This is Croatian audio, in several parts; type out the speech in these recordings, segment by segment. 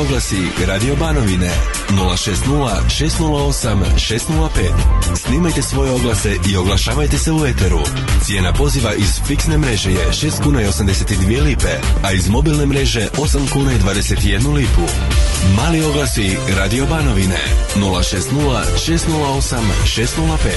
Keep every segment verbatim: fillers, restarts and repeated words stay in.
oglasi Radio Banovine nula šest nula šest nula osam šest nula pet. Snimajte svoje oglase i oglašavajte se u eteru. Cijena poziva iz fiksne mreže je šest kuna i osamdeset dvije lipe, a iz mobilne mreže osam kuna i dvadeset jednu lipu. Mali oglasi Radio Banovine nula šest nula šest nula osam šest nula pet.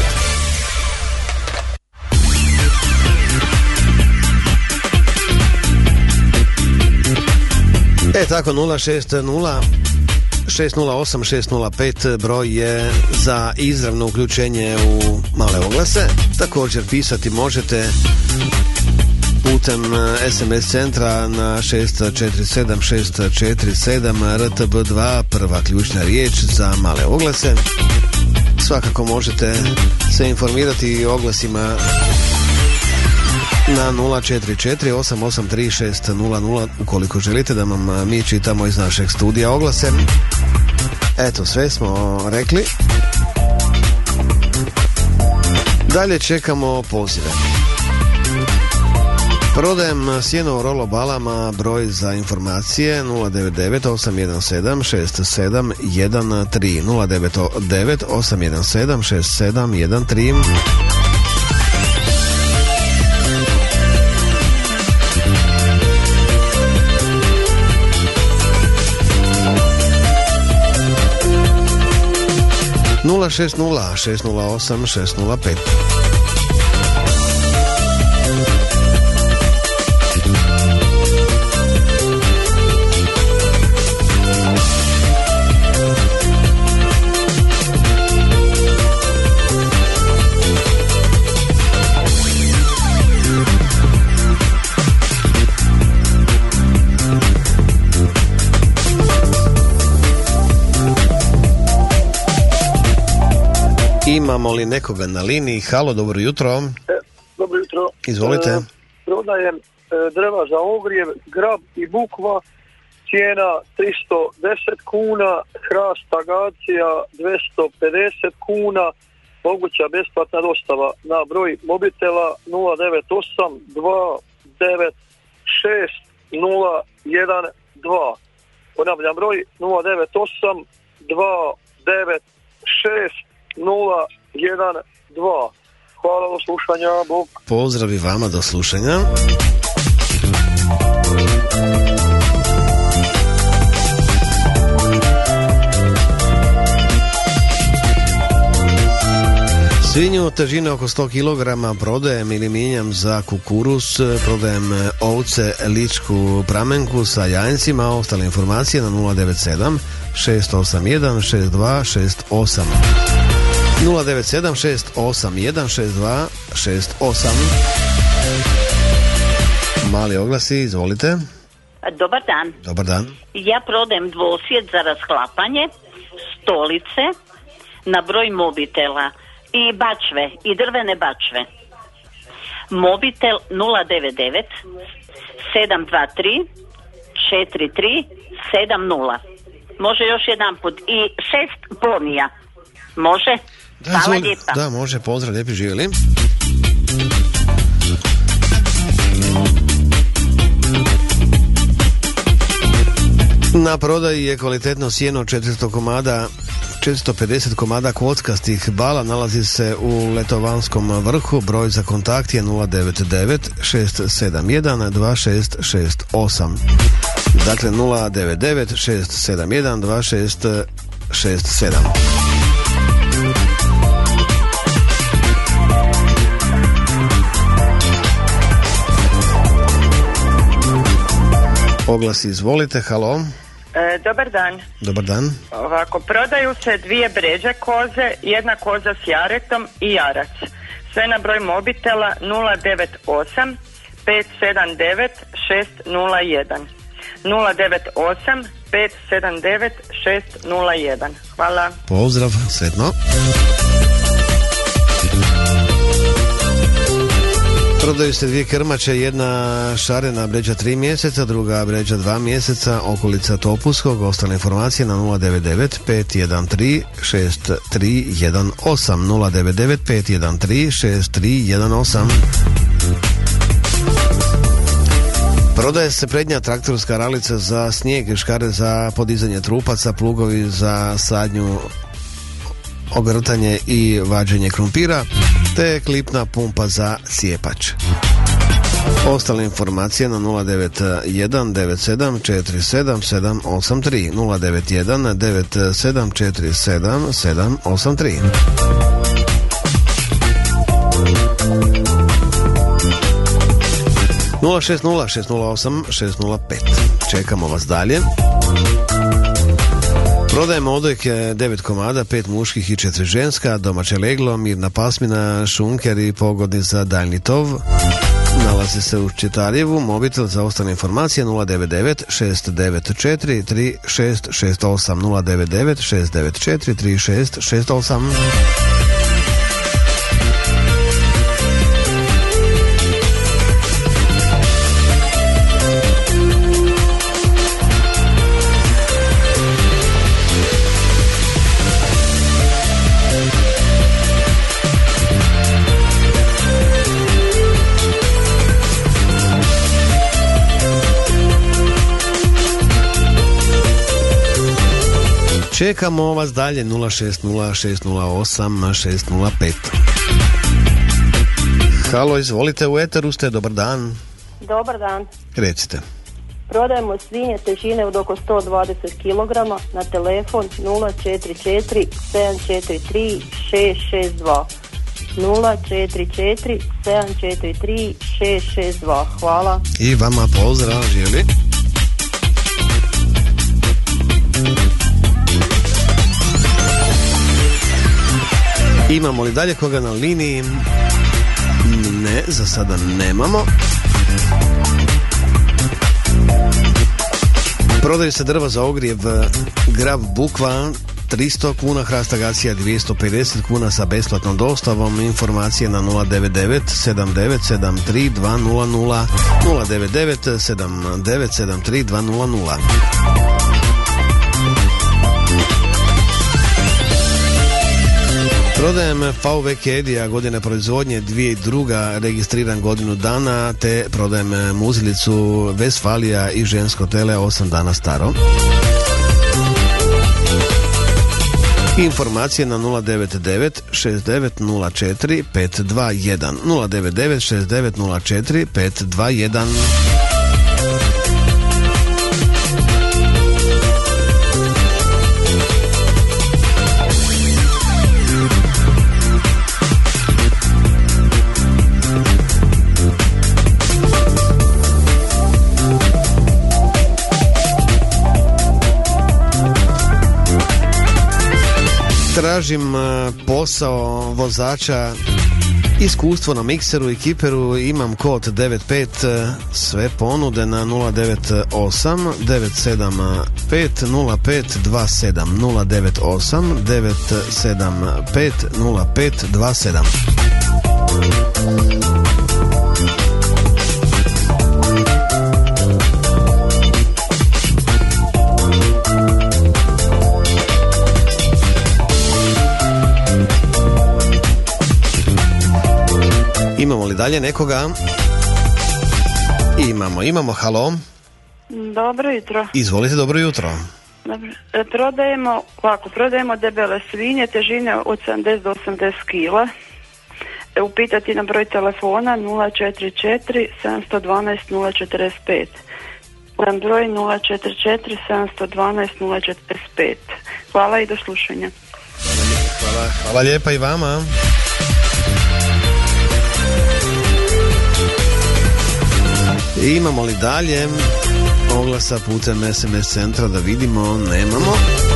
E tako, nula šest nula šest nula osam šest nula pet broj je za izravno uključenje u male oglase. Također pisati možete putem es em es centra na šest četiri sedam šest četiri sedam R T B dva, prva ključna riječ za male oglase. Svakako možete se informirati o oglasima na nula četiri četiri osam osam tri šest nula nula ukoliko želite da vam mi čitamo iz našeg studija oglase. Eto, sve smo rekli. Dalje čekamo pozive. Prodajem sjeno u rolo balama, broj za informacije nula devet devet osam jedan sedam šest sedam jedan tri nula devet devet osam jedan sedam šest sedam jedan tri. nula šest nula šest nula osam šest nula pet. Imamo li nekoga na liniji? Halo, dobro jutro. E, dobro jutro. Izvolite. E, prodajem e, drva za ogrjev, grab i bukva, cijena tristo deset kuna, hrast agacija dvjesto pedeset kuna, moguća besplatna dostava na broj mobitela nula devet osam dva devet šest nula jedan dva. Ponavljam broj nula devet osam dva devet šest nula jedan dva. Hvala, do slušanja, Bog. Pozdrav i vama, do slušanja. Svinju težine oko sto kilograma prodajem ili mijenjam za kukuruz, prodajem ovce ličku pramenku sa jajencima, ostale informacije na nula devet sedam šest osam jedan šest dva šest osam. nula devet sedam šest osam jedan šest dva šest osam. Mali oglasi, izvolite. Dobar dan. Dobar dan. Ja prodajem dvosjed za rasklapanje, stolice, na broj mobitela i bačve, i drvene bačve. Mobitel nula devet devet sedam dva tri četiri tri sedam nula. Može još jedan put. I šest ponija. Može? Da, Hvala zvoli, lijepa. da, može, pozdrav, lijepi živjeli. Na prodaji je kvalitetno sjeno četiristo komada, četiristo pedeset komada kvockastih bala, nalazi se u Letovanskom vrhu, broj za kontakt je nula devet devet šest sedam jedan dva šest šest osam. Dakle nula devet devet šest sedam jedan dva šest šest sedam. Oglasi, izvolite, halo. E, dobar dan. Dobar dan. Ovako, prodaju se dvije bređe koze, jedna koza s jaretom i jarac. Sve na broj mobitela nula devet osam pet sedam devet šest nula jedan. nula devet osam pet sedam devet šest nula jedan. Hvala. Pozdrav, sretno. Prodaju se dvije krmače, jedna šarena bređa tri mjeseca, druga bređa dva mjeseca, okolica Topuskog, ostale informacije na nula devet devet pet jedan tri šest tri jedan osam, nula devet devet pet jedan tri šest tri jedan osam. Prodaje se prednja traktorska ralica za snijeg, škare za podizanje trupaca, plugovi za sadnju, ogrtanje i vađenje krumpira, te klipna pumpa za cijepač. Ostale informacije na nula devet jedan devet sedam četiri sedam sedam osam tri, nula devet jedan devet sedam četiri sedam sedam osam tri. nula šest nula šest nula osam šest nula pet. Čekamo vas dalje. Prodajemo odojke devet komada, pet muških i četiri ženska, domaće leglo, mirna pasmina, šunker i pogodni za daljni tov. Nalazi se u Četarjevu. Mobitel za ostale informacije nula devet devet šest devet četiri tri šest šest osam, nula devet devet šest devet četiri tri šest šest osam. Čekamo vas dalje nula šest nula šest nula osam šest nula pet. Halo, izvolite, u eteru ste, dobar dan. Dobar dan. Recite. Prodajemo svinje težine od oko sto dvadeset kilograma na telefon nula četiri četiri sedam četiri tri šest šest dva. nula četiri četiri sedam četiri tri šest šest dva. Hvala. I vama pozdrav, želi. Imamo li dalje koga na liniji? Ne, za sada nemamo. Prodaju se drva za ogrjev Grab Bukva tristo kuna, hrast agacija dvjesto pedeset kuna sa besplatnom dostavom. Informacije na nula devet devet sedam devet sedam tri dva nula nula, nula devet devet sedam devet sedam tri dva nula nula. Prodajem V W Kedija, godine proizvodnje dvije druga, registriran godinu dana, te prodajem muzilicu Westfalia i žensko tele osam dana staro. Informacije na nula devet devet šest devet nula četiri pet dva jedan, nula devet devet šest devet nula četiri pet dva jedan. Tražim posao vozača, iskustvo na mikseru i kiperu, imam kod devet pet, sve ponude na nula devet osam devet sedam pet nula pet dva sedam, nula devet osam devet sedam pet nula pet dva sedam. Imamo li dalje nekoga? Imamo, imamo, halo. Dobro jutro. Izvolite, dobro jutro. Dobro. E, prodajemo, ovako, prodajemo debele svinje, težine od sedamdeset do osamdeset kila. E, upitati na broj telefona nula četiri četiri sedam jedan dva nula četiri pet. Na broj nula četiri četiri sedam jedan dva nula četiri pet. Hvala i do slušanja. Hvala, hvala lijepa i vama. Imamo li dalje oglasa putem es em es centra da vidimo? Nemamo.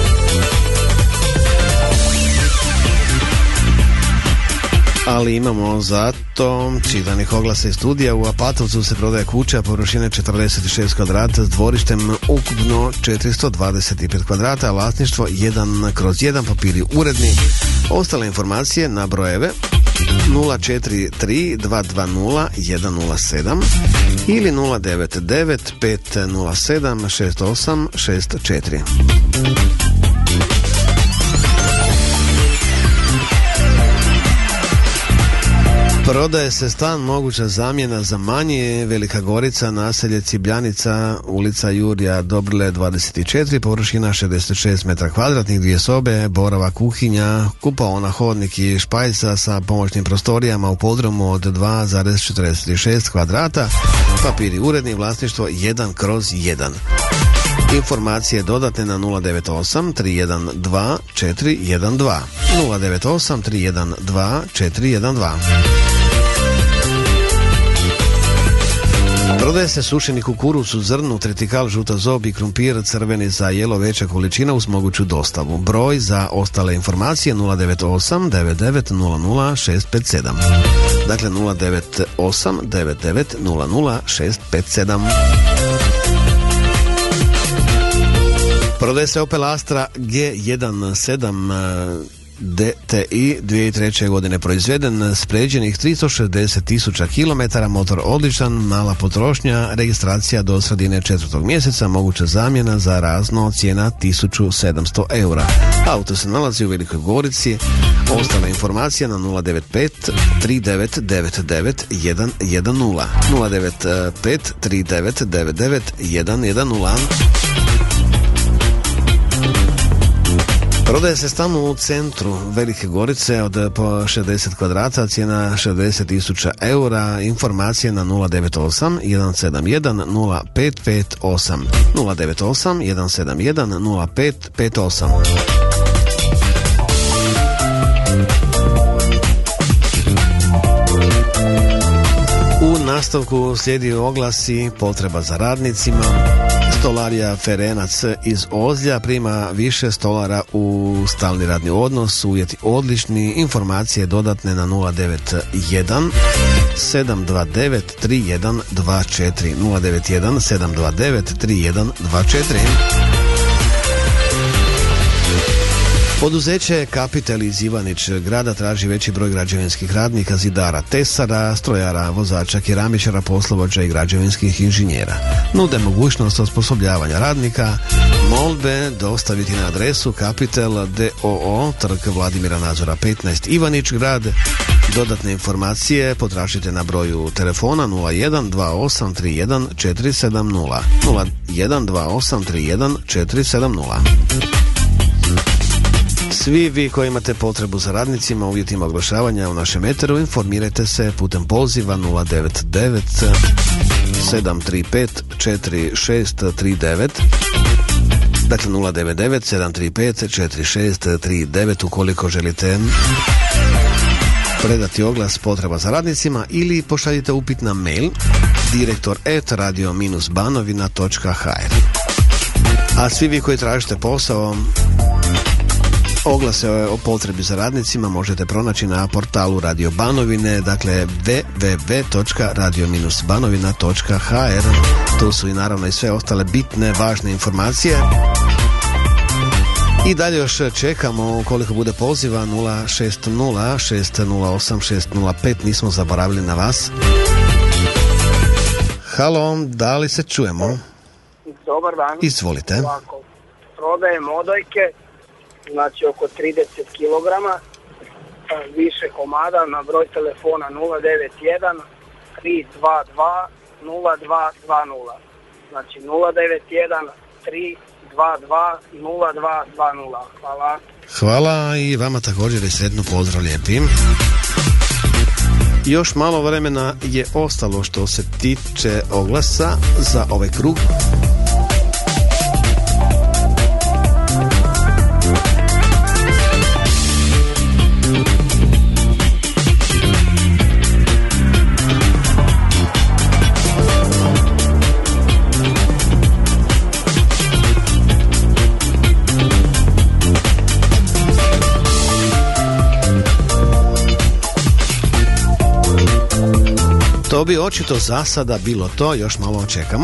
Ali imamo zato čitanih oglasa iz studija. U Apatovcu se prodaje kuća površine četrdeset šest kvadrata s dvorištem ukupno četiristo dvadeset pet kvadrata, a vlasništvo jedan kroz jedan, papiri uredni. Ostale informacije na brojeve nula četiri tri dva dva nula jedan nula sedam ili nula devet devet pet nula sedam šest osam šest četiri. Prodaje se stan, moguća zamjena za manje. Velika Gorica, naselje Cibljanica, ulica Jurija Dobrile dvadeset četiri, površina šezdeset šest metara kvadratnih, dvije sobe, borava, kuhinja, kupaona, hodnik i špajca sa pomoćnim prostorijama u podrumu od dva zarez četrdeset šest kvadrata, papiri uredni, vlasništvo jedan kroz jedan. Informacije dodatne na nula devet osam tri jedan dva četiri jedan dva nula devet osam tri jedan dva četiri jedan dva. Prodaje se sušeni kukuruz u zrnu, tritikal, žuta zob i krumpir crveni za jelo veća količina uz moguću dostavu. Broj za ostale informacije nula devet osam devet devet nula nula šest pet sedam. Dakle nula devet osam devet devet nula nula šest pet sedam. Prodaje se Opel Astra G sedam D T I dvije tisuće treće. godine proizveden, s pređenih tristo šezdeset tisuća kilometara, motor odličan, mala potrošnja, registracija do sredine četvrtog mjeseca, moguća zamjena za razno, cijena tisuću sedamsto eura. Auto se nalazi u Velikoj Gorici. Ostala informacija na nula devet pet tri devet devet devet jedan jedan nula nula devet pet tri devet devet devet jedan jedan nula. Prodaje se stan u centru Velike Gorice od po šezdeset kvadrata, cijena šezdeset tisuća eura. Informacije na nula devet osam jedan sedam jedan nula pet pet osam nula devet osam jedan sedam jedan nula pet pet osam. U nastavku slijedi oglasi, potreba za radnicima. Stolarija Ferenac iz Ozlja prima više stolara u stalni radni odnos, uvjeti odlični. Informacije dodatne na nula devet jedan sedam dva devet tri jedan dva četiri nula devet jedan sedam dva devet tri jedan dva četiri. Poduzeće Kapital iz Ivanić grada traži veći broj građevinskih radnika, zidara, tesara, strojara, vozača, keramičara, poslovođa i građevinskih inženjera. Nude mogućnost osposobljavanja radnika. Molbe dostaviti na adresu Kapital d o o, Trg Vladimira Nazora petnaest, Ivanić grad. Dodatne informacije potražite na broju telefona nula jedan dva osam tri jedan četiri sedam nula nula jedan dva osam tri jedan četiri sedam nula. Svi vi koji imate potrebu za radnicima, uvjetima oglašavanja u našem eteru, informirajte se putem poziva nula devet devet sedam tri pet četiri šest tri devet. Dakle nula devet devet sedam tri pet četiri šest tri devet ukoliko želite predati oglas potreba za radnicima, ili pošaljite upit na mail direktor et radio banovina točka h r. A svi vi koji tražite posao, oglase o potrebi za radnicima možete pronaći na portalu Radio Banovine, dakle w w w točka radio banovina točka h r. Tu su i naravno i sve ostale bitne, važne informacije. I dalje još čekamo, koliko bude poziva, nula šest nula šest nula osam šest nula pet, nismo zaboravili na vas. Halo, da li se čujemo? Dobar dan. Izvolite. Ovako, prodajem odojke, znači oko trideset kilograma, više komada, na broj telefona nula devet jedan tri dva dva nula dva dva nula. Znači nula devet jedan tri dva dva nula dva dva nula. Hvala. Hvala i vama također i sretno pozdrav lijepi. Još malo vremena je ostalo što se tiče oglasa za ovaj krug. To bi očito za sada bilo to, još malo čekamo.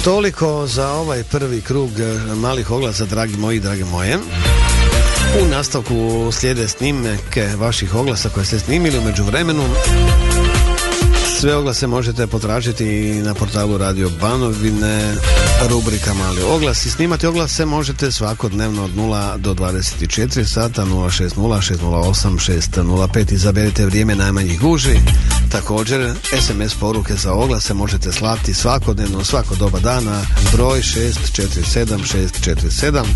Toliko za ovaj prvi krug malih oglasa, dragi moji, drage moje. U nastavku slijede snimke vaših oglasa koje ste snimili u međuvremenu. Sve oglase možete potražiti na portalu Radio Banovine, rubrika Mali oglas. I snimati oglase možete svakodnevno od nula do dvadeset četiri sata, nula šest nula šest nula osam šest nula pet. Izaberite vrijeme najmanjih gužvi. Također, es em es poruke za oglase možete slati svakodnevno, svako doba dana, broj šest četiri sedam šest četiri sedam.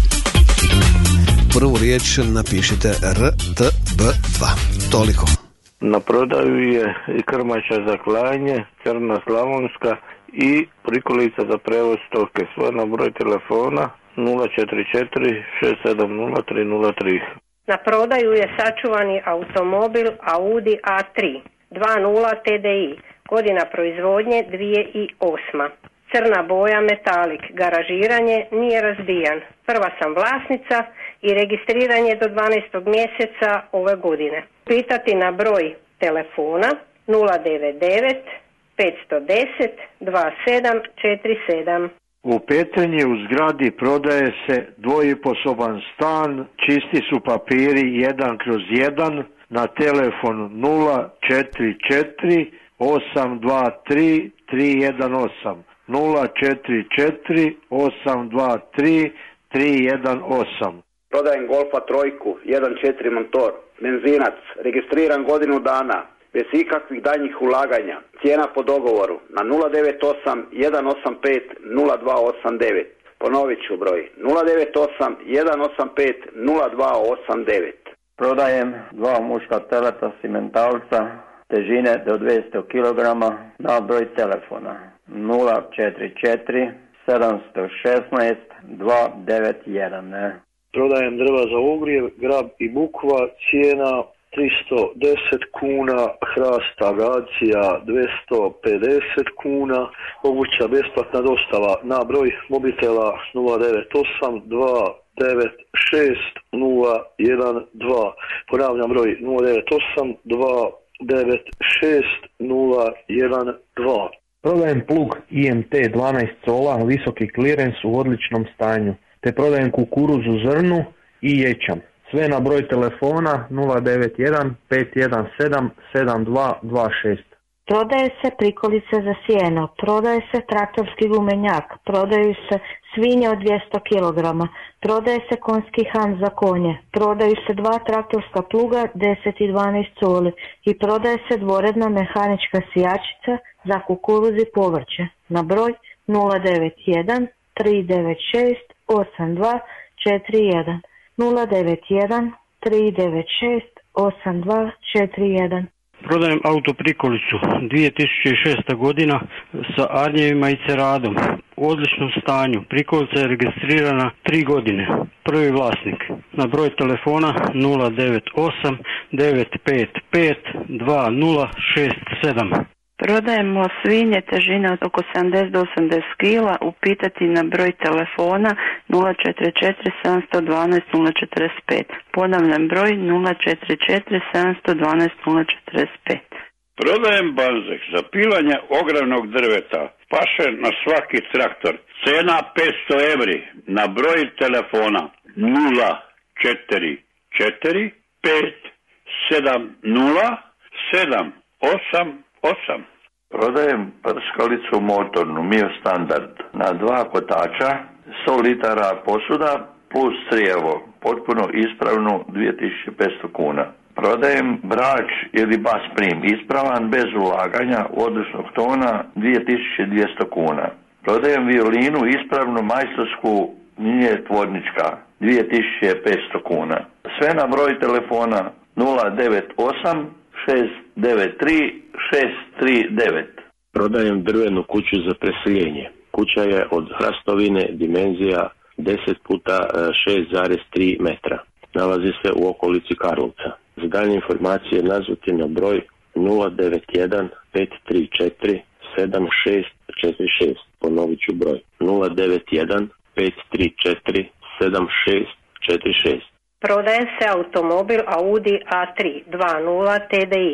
Prvu riječ napišite R T B dva. Toliko. Na prodaju je i krmača za klanje, crna slavonska i prikolica za prevoz stoke. Svoj na broj telefona nula četiri četiri šest sedam nula tri nula tri. Na prodaju je sačuvani automobil Audi A tri dva nula T D I, godina proizvodnje dvije tisuće osma. Crna boja metalik, garažiranje, nije razbijan. Prva sam vlasnica i registriran je do dvanaestog mjeseca ove godine. Pitati na broj telefona nula devet devet pet jedan deset dva sedam četiri sedam. U Petrinji u zgradi prodaje se dvojiposoban stan, čisti su papiri jedan kroz jedan, na telefon nula četiri četiri osam dva tri tri jedan osam. nula četiri četiri osam dva tri tri jedan osam. Prodajem Golfa trojku, jedan četiri motor, benzinac, registriran godinu dana, bez ikakvih daljnjih ulaganja. Cijena po dogovoru na nula devet osam jedan osam pet nula dva osam devet. Ponovit ću broj nula devet osam jedan osam pet nula dva osam devet. Prodajem dva muška teleta simentalca, težine do dvjesto kilograma, na broj telefona nula četiri četiri sedam jedan šest dva devet jedan. Prodajem drva za ogrjev, grab i bukva, cijena tristo deset kuna, hrast agacija dvjesto pedeset kuna, moguća besplatna dostava na broj mobitela nula devet osam dva devet šest nula jedan dva. Ponavljam broj nula devet osam dva devet šest nula jedan dva. Prodajem plug I M T dvanaest cola, visoki klirens u odličnom stanju, te prodajem kukuruzu zrnu i ječam. Sve na broj telefona nula devet jedan pet jedan sedam sedam dva dva šest. Prodaje se prikolice za sjeno, prodaje se traktorski gumenjak, prodaju se svinje od dvjesto kilograma, prodaje se konjski han za konje, prodaju se dva traktorska pluga deset i dvanaest coli i prodaje se dvoredna mehanička sijačica za kukuruz i povrće na broj nula devet jedan tri devet šest osam dva četiri jedan. nula devet jedan tri devet šest osam dva četiri jedan. Prodajem auto prikolicu dvije tisuće šesta godina sa arnjevima i ceradom u odličnom stanju. Prikolica je registrirana tri godine. Prvi vlasnik. Na broj telefona nula devet osam devet pet pet dva nula šest sedam. Prodajemo svinje težine od oko sedamdeset do osamdeset kila, upitati na broj telefona nula četiri četiri sedam jedan dva nula četiri pet. Ponavljam broj nula četiri četiri sedam jedan dva nula četiri pet. Prodajem banzek za pilanje ogrevnog drveta. Paše na svaki traktor. Cena petsto evri. Na broj telefona nula četiri četiri pet sedam nula sedam osam osam. Prodajem prskalicu motornu Mio Standard na dva kotača, sto litara posuda plus crijevo, potpuno ispravnu dvije tisuće petsto kuna. Prodajem brač ili bas prim, ispravan bez ulaganja odličnog tona dvije tisuće dvjesto kuna. Prodajem violinu ispravnu majstorsku, nije tvornička, dvije tisuće petsto kuna. Sve na broj telefona nula devet osam šest devet tri šest tri devet. Prodajem drvenu kuću za preseljenje. Kuća je od hrastovine dimenzija deset puta šest zarez tri metra. Nalazi se u okolici Karlovca. Za dalje informacije nazvati na broj nula devet jedan pet tri četiri sedam šest četiri šest. Ponovit ću broj nula devet jedan pet tri četiri sedam šest četiri šest. Prodaje se automobil Audi A tri dva nula T D I,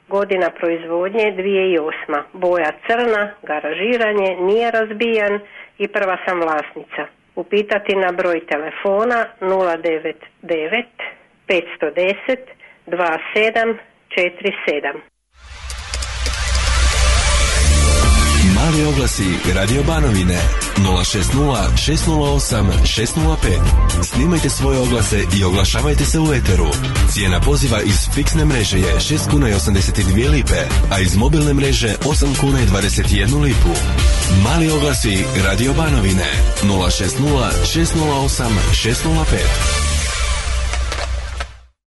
godina proizvodnje dvije tisuće osma. Boja crna, garažiranje, nije razbijan i prva sam vlasnica. Upitati na broj telefona nula devet devet pet jedan deset dva sedam četiri sedam. Mali oglasi Radio Banovine nula šest nula šest nula osam šest nula pet. Snimajte svoje oglase i oglašavajte se u eteru. Cijena poziva iz fiksne mreže je šest kuna i osamdeset dvije lipe, a iz mobilne mreže osam kuna i dvadeset jednu lipu. Mali oglasi Radio Banovine nula šest nula šest nula osam šest nula pet.